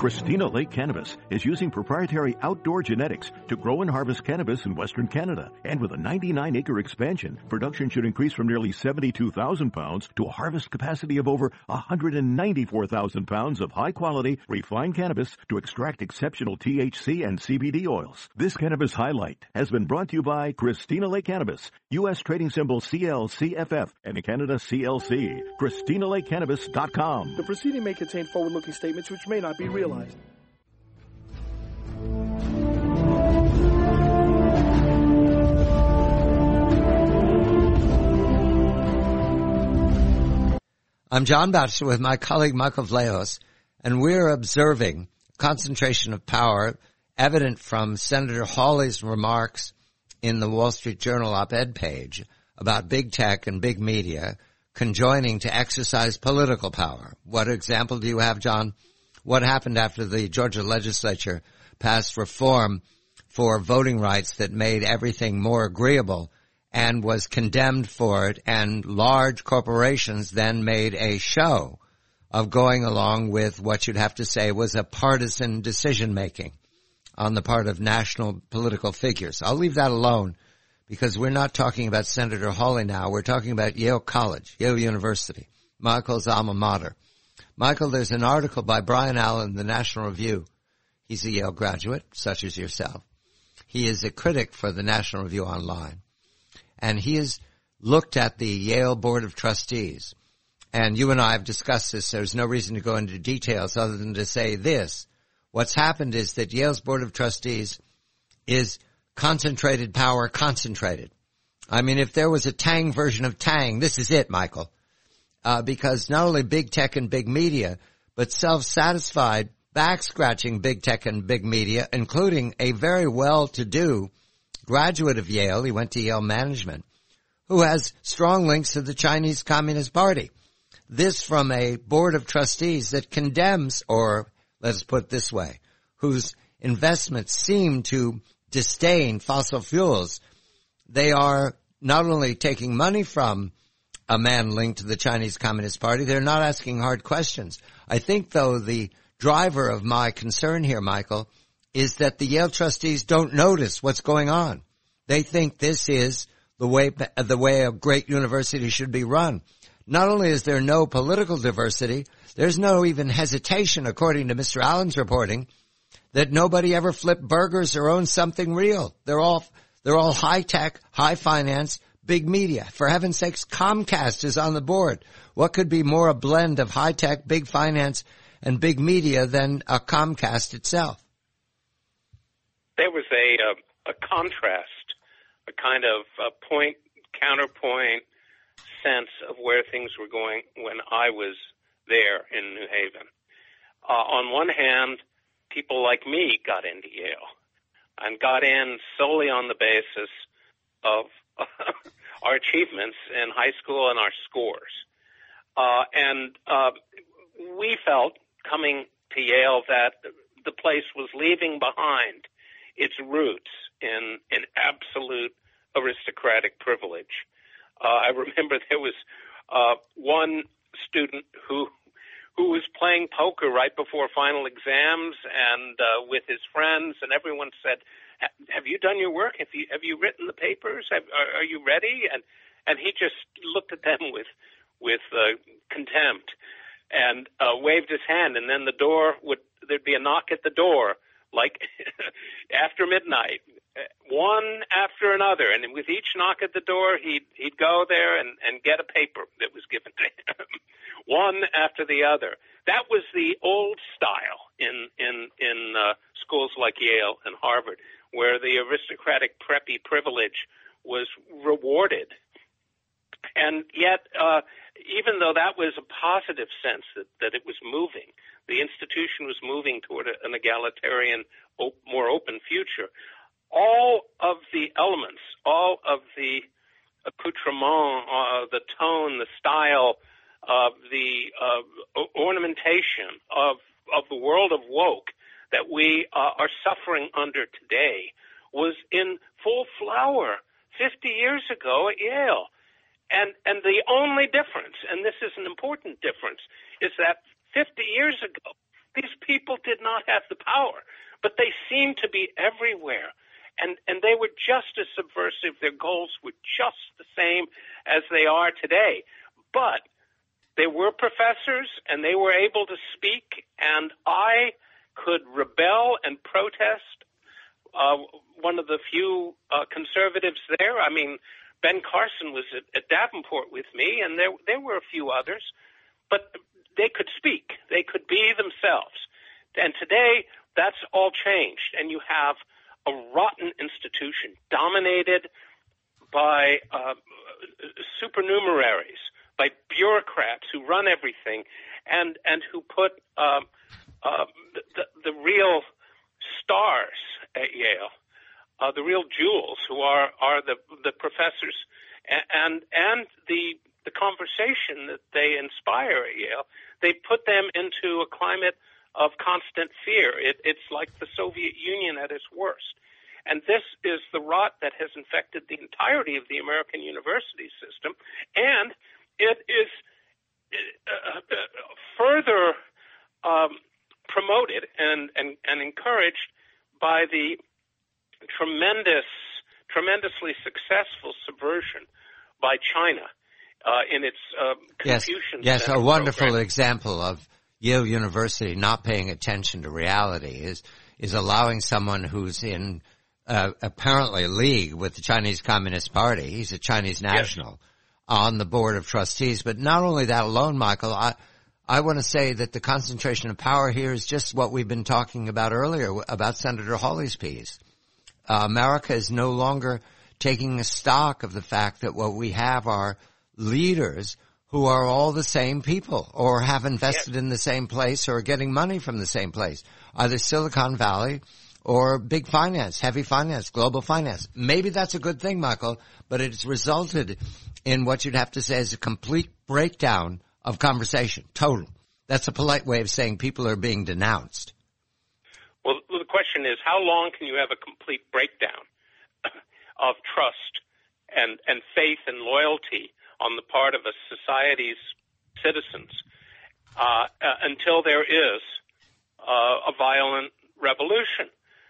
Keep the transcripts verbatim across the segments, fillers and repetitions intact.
Christina Lake Cannabis is using proprietary outdoor genetics to grow and harvest cannabis in Western Canada. And with a ninety-nine acre expansion, production should increase from nearly seventy-two thousand pounds to a harvest capacity of over one hundred ninety-four thousand pounds of high-quality, refined cannabis to extract exceptional T H C and C B D oils. This Cannabis Highlight has been brought to you by Christina Lake Cannabis, U S trading symbol C L C F F, and in Canada C L C. Christina Lake Cannabis dot com. The proceeding may contain forward-looking statements which may not be realized. I'm John Batchelor with my colleague Michael Vlahos, and we're observing concentration of power evident from Senator Hawley's remarks in the Wall Street Journal op-ed page about big tech and big media conjoining to exercise political power. What example do you have, John? What happened after the Georgia legislature passed reform for voting rights that made everything more agreeable and was condemned for it, and large corporations then made a show of going along with what you'd have to say was a partisan decision-making on the part of national political figures. I'll leave that alone because we're not talking about Senator Hawley now. We're talking about Yale College, Yale University, Michael's alma mater. Michael, there's an article by Brian Allen in the National Review. He's a Yale graduate, such as yourself. He is a critic for the National Review Online. And he has looked at the Yale Board of Trustees. And you and I have discussed this. There's no reason to go into details other than to say this. What's happened is that Yale's Board of Trustees is concentrated power concentrated. I mean, if there was a Tang version of Tang, this is it, Michael. Uh, because not only big tech and big media, but self-satisfied, back-scratching big tech and big media, including a very well-to-do graduate of Yale, he went to Yale Management, who has strong links to the Chinese Communist Party. This from a board of trustees that condemns, or let's put it this way, whose investments seem to disdain fossil fuels. They are not only taking money from a man linked to the Chinese Communist Party, they're not asking hard questions. I think, though, the driver of my concern here, Michael, is that the Yale trustees don't notice what's going on. They think this is the way the way a great university should be run. Not only is there no political diversity, there's no even hesitation, according to Mister Allen's reporting, that nobody ever flipped burgers or owned something real. They're all they're all high tech, high finance, big media. For heaven's sakes, Comcast is on the board. What could be more a blend of high tech, big finance, and big media than a Comcast itself? There was a uh, a contrast, a kind of a point counterpoint sense of where things were going when I was there in New Haven. Uh, on one hand, people like me got into Yale and got in solely on the basis of our achievements in high school and our scores. Uh, and uh, we felt, coming to Yale, that the place was leaving behind its roots in, in absolute aristocratic privilege. Uh, I remember there was uh, one student who who was playing poker right before final exams and uh, with his friends, and everyone said, "Have you done your work? Have you have you written the papers? Have, are, are you ready?" And and he just looked at them with with uh, contempt and uh, waved his hand, and then the door would there'd be a knock at the door, like after midnight, one after another, and with each knock at the door, he'd he'd go there and, and get a paper that was given to him, one after the other. That was the old style in in in uh, schools like Yale and Harvard, where the aristocratic preppy privilege was rewarded. And yet, uh, even though that was a positive sense that, that it was moving, the institution was moving toward a, an egalitarian, op- more open future, all of the elements, all of the accoutrement, uh, the tone, the style, uh, the uh, ornamentation of, of the world of woke that we uh, are suffering under today was in full flower fifty years ago at Yale. And and the only difference, and this is an important difference, is that fifty years ago, These people did not have the power, but they seemed to be everywhere. And, and they were just as subversive. Their goals were just the same as they are today. But they were professors, and they were able to speak, and I could rebel and protest. Uh, one of the few uh, conservatives there, I mean, Ben Carson was at, at Davenport with me, and there there were a few others, but they could speak. They could be themselves. And today, that's all changed, and you have a rotten institution dominated by uh, supernumeraries, by bureaucrats who run everything, and and who put um, uh, the, the real stars at Yale, uh, the real jewels, who are are the the professors, and and the the conversation that they inspire at Yale. They put them into a climate of constant fear. It, it's like the Soviet Union at its worst. And this is the rot that has infected the entirety of the American university system, and it is uh, uh, further um, promoted and, and, and encouraged by the tremendous, tremendously successful subversion by China uh, in its uh, Confucian Yes, yes, a wonderful program. example of Yale University not paying attention to reality is is allowing someone who's in uh, apparently a league with the Chinese Communist Party. He's a Chinese national yes. on the board of trustees. But not only that alone, Michael, I I want to say that the concentration of power here is just what we've been talking about earlier about Senator Hawley's piece. Uh, America is no longer taking a stock of the fact that what we have are leaders who are all the same people or have invested yes. in the same place or are getting money from the same place, either Silicon Valley or big finance, heavy finance, global finance. Maybe that's a good thing, Michael, but it's resulted in what you'd have to say is a complete breakdown of conversation. Total. That's a polite way of saying people are being denounced. Well, the question is, how long can you have a complete breakdown of trust and, and faith and loyalty on the part of a society's citizens uh, uh, until there is uh, a violent revolution?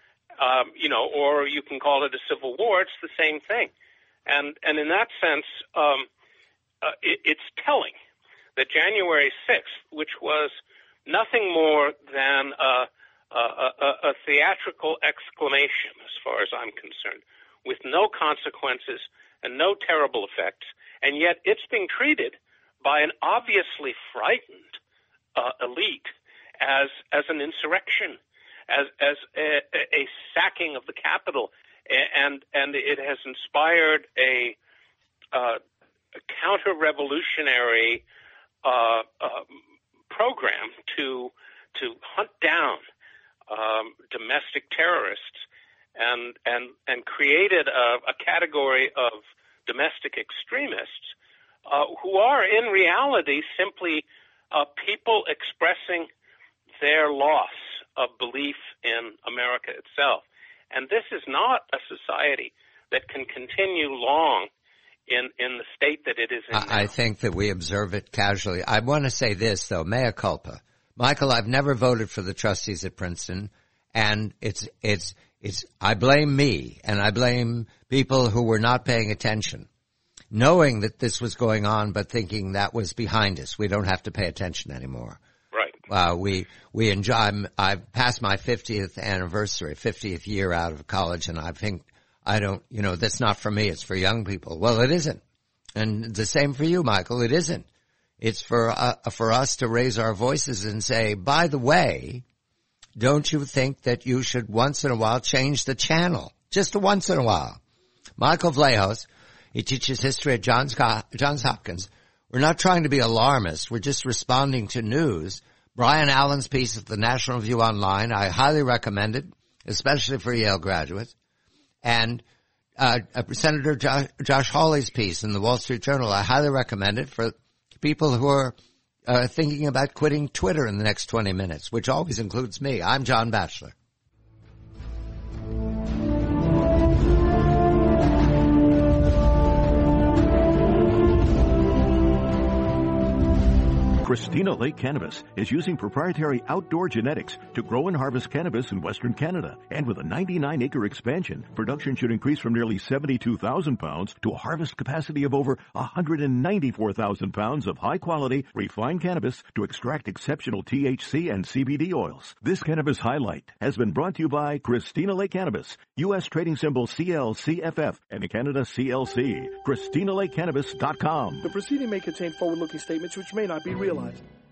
Um, you know, or you can call it a civil war. It's the same thing. And, and in that sense, um, uh, it, it's telling that January sixth, which was nothing more than a, a, a, a theatrical exclamation, as far as I'm concerned, with no consequences and no terrible effects, and yet it's being treated by an obviously frightened uh, elite as as an insurrection, as as a, a sacking of the Capitol, and and it has inspired a, uh, a counter-revolutionary uh, uh, program to to hunt down um, domestic terrorists, and and and created a, a category of domestic extremists uh, who are in reality simply uh, people expressing their loss of belief in America itself. And this is not a society that can continue long in, in the state that it is in I, I think that we observe it casually. I want to say this, though, mea culpa. Michael, I've never voted for the trustees at Princeton, and it's it's it's I blame me, and I blame people who were not paying attention, knowing that this was going on, but thinking that was behind us. We don't have to pay attention anymore. Right. Uh, we, we enjoy, I'm, I've passed my fiftieth anniversary, fiftieth year out of college, and I think, I don't, you know, that's not for me, it's for young people. Well, it isn't. And the same for you, Michael, it isn't. It's for, uh, for us to raise our voices and say, by the way, don't you think that you should once in a while change the channel? Just once in a while. Michael Vlahos, he teaches history at Johns, Johns Hopkins. We're not trying to be alarmist. We're just responding to news. Brian Allen's piece at the National Review Online, I highly recommend it, especially for Yale graduates. And uh, Senator Josh, Josh Hawley's piece in the Wall Street Journal, I highly recommend it for people who are uh, thinking about quitting Twitter in the next twenty minutes, which always includes me. I'm John Batchelor. Christina Lake Cannabis is using proprietary outdoor genetics to grow and harvest cannabis in Western Canada. And with a ninety-nine acre expansion, production should increase from nearly seventy-two thousand pounds to a harvest capacity of over one hundred ninety-four thousand pounds of high-quality, refined cannabis to extract exceptional T H C and C B D oils. This cannabis highlight has been brought to you by Christina Lake Cannabis, U S trading symbol C L C F F, and in Canada C L C. Christina Lake Cannabis dot com. The proceeding may contain forward-looking statements which may not be realized.